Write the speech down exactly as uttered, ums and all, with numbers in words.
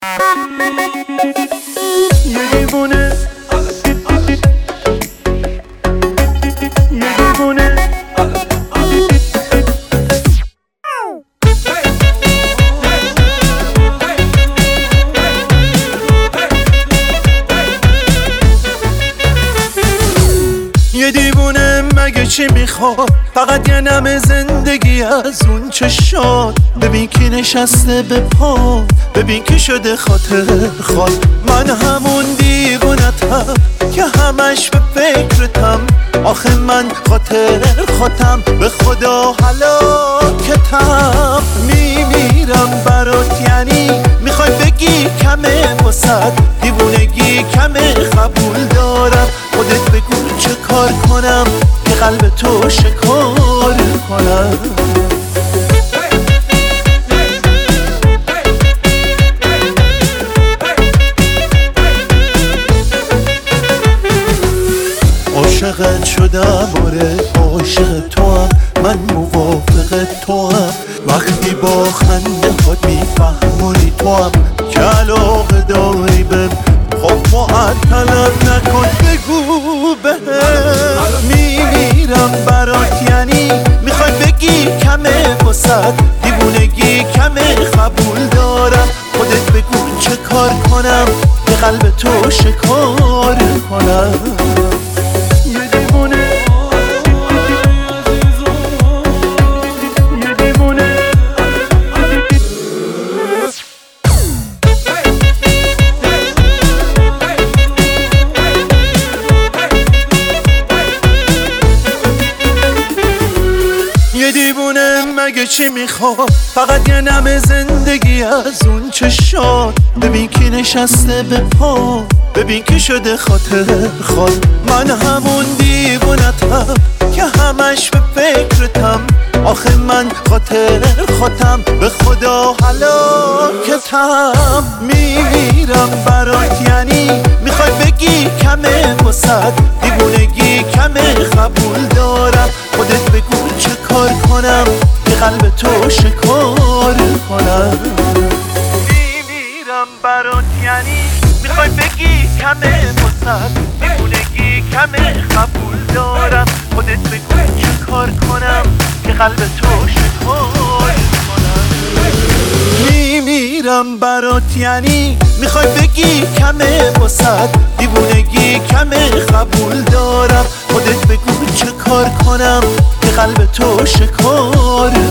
یه دیوونه یه دیوونه یه دیوونه مگه چی میخواد؟ فقط یه نم زندگی از اون چه شاد. ببین کی نشسته به پا، ببین کی شده خاطر خواد. من همون دیوونتم که همش به فکرتم. آخه من خاطر خودم به خدا هلاکتم. میمیرم برات، یعنی میخوای بگی کمه واسد؟ دیوونگی کمه قبول دارم. خودت بگو چه کار کنم که قلب تو شکار کنم. عاشقت شدم، آره عاشق تو هم، من موافق تو هم. وقتی با خنده خود میفهمونی تو هم که علاقه داری بهم. خب معطلم نکن، بگو بهم. میمیرم برات، یعنی میخوای بگی کمه واسد؟ دیوونگی کمه قبول دارم. خودت بگو چه کار کنم که قلب تو شکار کنم. یه دیوونه مگه چی میخواد؟ فقط یه نم زندگی از اون چه شاد. ببین کی نشسته به پا، ببین کی شده خاطر خواد. من همون دیوونتم که همش به فکرتم. آخه من خاطر خودم به خدا هلاکتم. میمیرم برات، یعنی میخوای بگی کمه واسد؟ دیوونگی کمه قبول دارم. خودت بگو چه کار کنم که قلب تو شکار کنم. میمیرم برات، یعنی میخوای بگی کمه واسد؟ دیوونگی کمه قبول دارم. خودت بگو چه کار کنم که قلب تو شکار کنم. میمیرم برات، یعنی میخوای بگی کمه واسد؟ دیوونگی کمه قبول دارم. خودت بگو چه کار کنم که قلب تو شکار